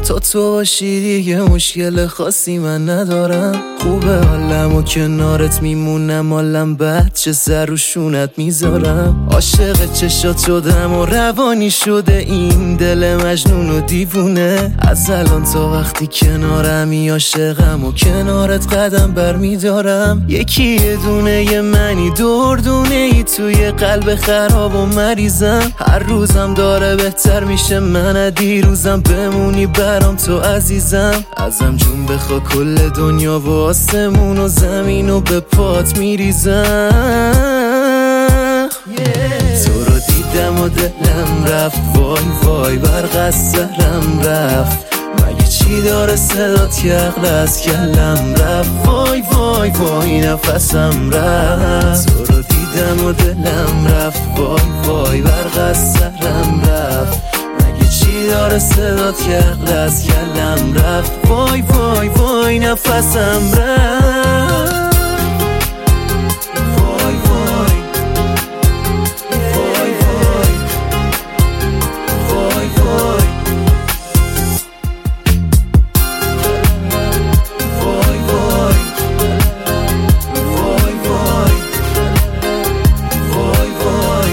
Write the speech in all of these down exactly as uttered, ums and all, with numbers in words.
تا تو باشی دیگه مشکل خاصی من ندارم. خوبه حالم و کنارت میمونم، حالم بد چه سر رو شونت میذارم. عاشق چشات شدم و روانی شده این دل مجنون و دیوونه. از الان تا وقتی کنارمی عاشقم و کنارت قدم بر میدارم. یکی یه دونه یه منی دور دونه ای توی قلب خراب و مریضم. هر روزم داره بهتر میشه، من دیروزم بمونی برام تو عزیزم. ازم جون بخوا کل دنیا و آسمون و زمین و به پات میریزم. yeah. تو رو دیدم و دلم رفت، وای وای برق از سرم رفت. مگه چی داره صدات یقل از کلم رفت، وای وای وای نفسم رفت. تو رو دیدم و دلم رفت، وای وای برق از سرم رفت. چی داره صدات یقل از کلم رفت، وای وای وای نفسم رفت. وای وای وای وای وای وای وای وای وای وای وای.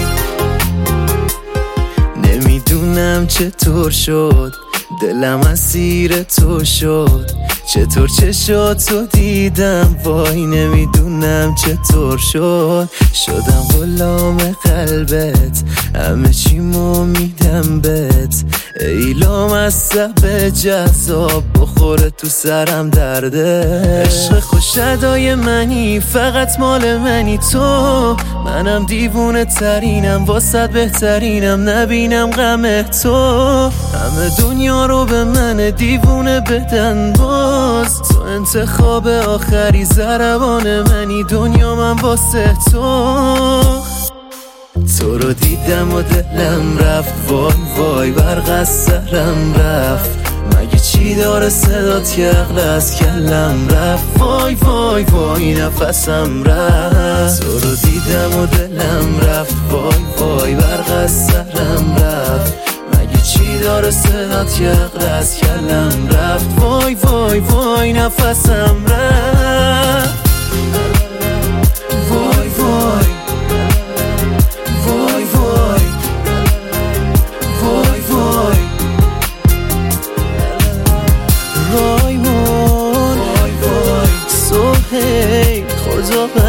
نمیدونم چطور شد دلم اسیر تو شد، چطور چشاتو دیدم، وای نمیدونم چطور شد. شدم غلام قلبت، همه چیمو میدم بهت. ای لامصب جذاب بخوره تو سرم درده. عشق خوش ادای منی، فقط مال منی تو. منم دیوونه ترینم، واسط بهترینم، نبینم غم تو. همه دنیا رو به من دیوونه بدن باز، تو انتخاب آخری ضربان منی، دنیا من واسه تو. تو رو دیدم و دلم رفت، وای وای برق از سرم رفت. مگه چی داره صدات یقل از کلم رفت، وای وای وای نفسم رفت. تو رو دیدم و دلم رفت، وای وای برق از سرم رفت. مگه چی داره صدات یقل از کلم رفت، وای وای وای نفسم رفت. وای وای وای وای وای وای رایمون وای وای سهیل خدا